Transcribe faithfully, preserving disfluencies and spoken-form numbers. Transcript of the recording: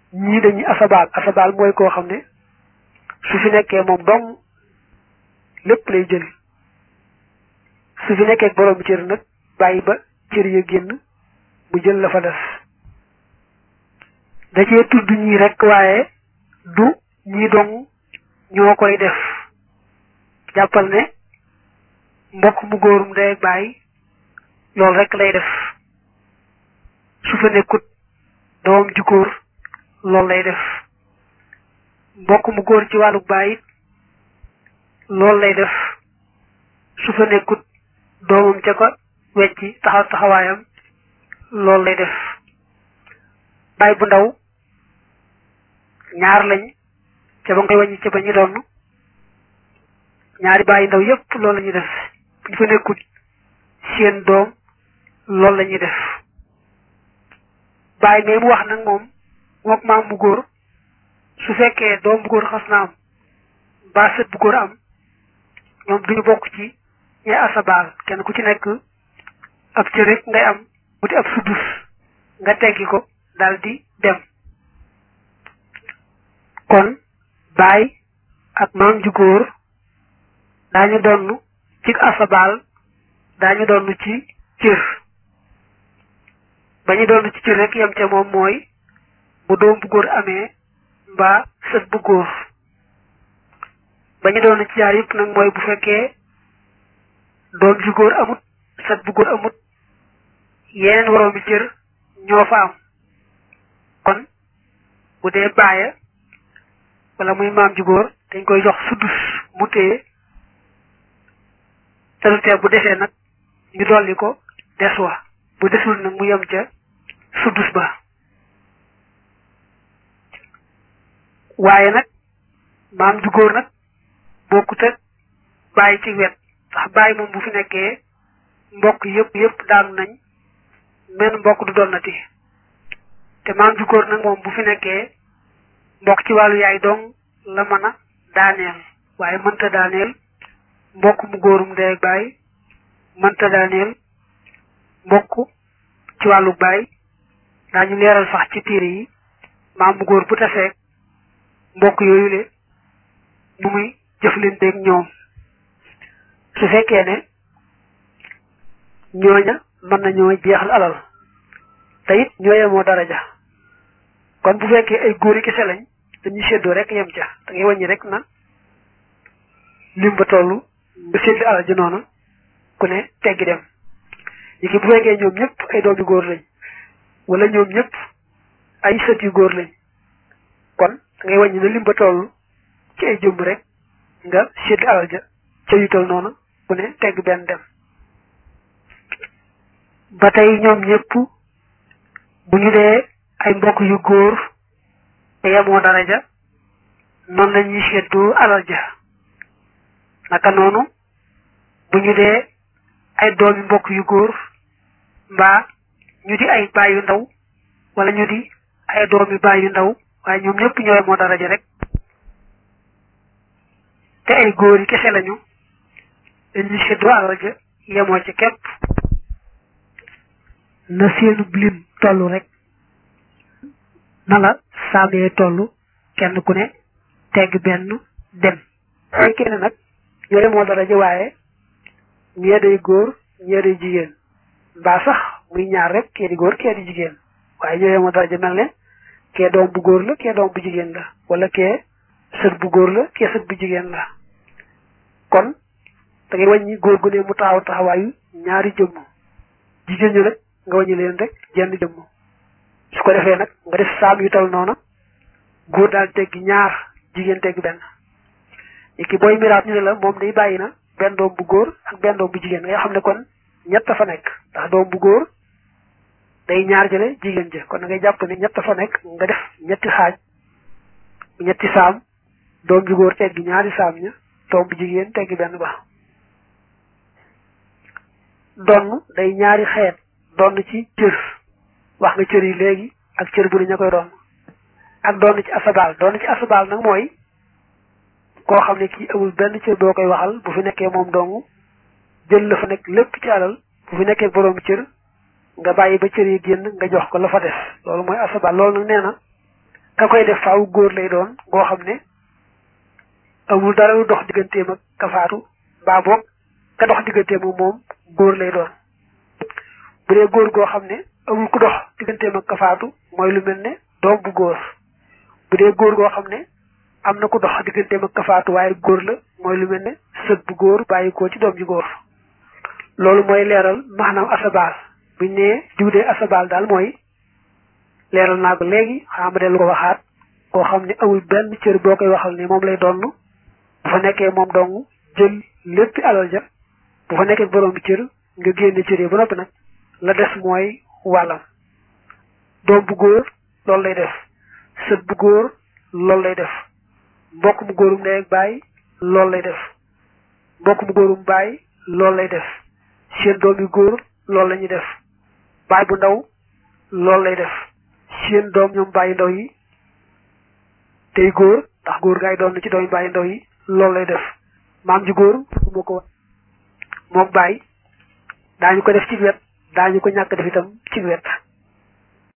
ñii dañuy asabaal asabaal mooy koo xam ne su fi nekkee moom dong lépp lay jël su fi nekkee borom cër nag bàyyi ba cër ya génn mu jël la fa des da cee tudd ñii rek waaye du ñii dong ñoo koy def jàppal ne mbokk mu góorum ndey ak bàyyi loolu rek lay def su fa nekkut doom ju góor loolu lay def mbokk mu góor ci wàllu bàyyi loolu lay def su fa nekkut doomam ca ko wecci taxaw taxawaayam loolu lay def baay bu ndaw ñaar lañ ca ba nga koy wàññi ca ba ñu doon ñaari baay ndaw yépp loolu la ñuy def bu ñu fa nekkut seen doom loolu la ñuy def baay mais mu wax nag moom mook maam bu góor su fekkee doom bu góor xas na am ba sët bu góor am ñoom duñu bokk ci ñee asabaal kenn ku ci nekk ab cër rek ngay am bu di ab sudus nga teggi ko daldi dem kon baay ak maam ju góor daañu donn ci asabaal daañu donn ci cër ba ñu donn ci cër rek yem ca moom mooy bu doom bu góor amee mbaa sët bu góor ba ñu doon ci yaar yëpp nag mooy bu fekkee doom ju góor amut sët bu góor amut yeneen waroomi cër ñoo fa am kon bu dee baaya wala muy maam ju góor dañ koy jox sudus mu téye te du tee bu desee nag ñu dolli ko des wa bu desul nag mu yem ca sudus ba waaye nag maam ju góor nag bokkut ak bàyyi ci wet ndax bàyyi moom bu fi nekkee mbokk yëpp yëpp daanu nañ menn mbokk du donnati te maam ju góor nag moom bu fi nekkee mbokk ci wàllu yaay dong la mën a daaneel waaye mënta daaneel mbokk mu góorum ndey ak baay mënta daaneel mbokk ci wàllu baay daañu leeral sax ci téere yi maam mu góor bu taseeg mbokk yooyu le nu muy jëflanteeg ñoom su fekkee ne ñooña mën nañoo jeexal alal te it ñoo yemoo daraja kon bu fekkee ay góor yi kese lañ dañuy séddoo rek yem ca da ngay wàññi rek na lim ba toll nga séddi alal ji noonu ku ne teggi dem yi ki bu fekkee ñoom ñëpp ay doom yu góor lañ wala ñoom ñëpp ay sët yu góor lañ kon da ngay wàññi na lim ba toll ci ay jëmm rek nga séddi alal ja ca yu toll noonu ku ne tegg benn dem ba tey ñoom ñëpp bu ñu dee ay mbokk yu góor te yemoo daraja noonu la ñuy séddoo alal ja naka noonu bu ñu dee ay doomi mbokk yu góor mbaa ñu di ay baay yu ndaw wala ñu di ay doomi baay yu ndaw waaye ñoom ñëpp ñoo yemoo daraja rek te ay góor yi kese lañu dañuy séddoo alal ja yemoo ci képp na seenu lim tollu rek na la saamee tollu kenn ku ne tegg benn dem fekkee ne nag ñoo yemoo daraja waaye ñee day góor ñee day jigéen mbaa sax muy ñaar rek kee di góor kee di jigéen waaye ñoo yemoo daraja mel ne kee doom bu góor la kee doom bu jigéen la wala kee sët bu góor la kee sët bu jigéen la kon da ngay wàññi góor gu ne mu taxaw taxawaayu ñaari jëmm jigéen ñi nag nga wàññi leen rek jenn jëmm su ko defee nag nga def saam yu tal noona góor daal teggi ñaar jigéen teggi benn ki booy miraas ñu ne la moom day bàyyi na benn doom bu góor ak benn doom bu jigéen nga xam ne kon ñett fa nekk ndax doom bu góor day ñaar jële jigéen ja kon da ngay jàpp ne ñett fa nekk nga def ñetti xaaj ñetti saam doom ju góor teggi ñaari saam ña doom bu jigéen teggi benn ba donn day ñaari xeet donn ci cër wax nga cër yi léegi ak cër bu ne ña koy donn ak donn ci asabaal donn ci asabaal nag mooy koo xam ne kii amul benn cër boo koy waxal bu fi nekkee moom dong jël la fa nekk lépp ci alal bu fi nekkee boroomu cër nga bàyyi ba cër yi génn nga jox ko la fa des loolu mooy asabaal loolu nag nee na ka koy def faaw góor lay doon goo xam ne amul dara lu dox digganteem ak ka faatu mbaa boog ka dox digganteem ak moom góor lay doon bu dee góor goo xam ne amul ku dox digganteem ak ka faatu mooy lu mel ne doom bu góor bu dee góor goo xam ne am na ku dox digganteem ak ka faatu waaye góor la mooy lu mel ne sët bu góor bàyyi ko ci doom ji góor loolu mooy leeral maanaam asabaal buñ ne diw dee asabaal daal mooy leeral naa ko léegi xaama dellu ko waxaat koo xam ne amul benn cër boo koy waxal ne moom lay donn bu fa nekkee moom dong jël léppi alal ja bu fa nekkee borom bi cër nga génne cër yi ba noppi nag la des mooy wàllam doom bu góor loolu lay def sët bu góor loolu lay def mbokk mu góorum ndey ak baay loolu lay def mbokk mu góorum baay loolu lay def seen doom yu góor loolu la ñuy def baay bu ndaw loolu lay def seen doom ñoom bàyyi ndaw yi tey góor ndax góor gaay doon na ci doom bàyyi ndaw yi loolu lay def maam ji góor moo ko moom bàyyi daañu ko def ci wet daañu ko ñàkk def itam ci wet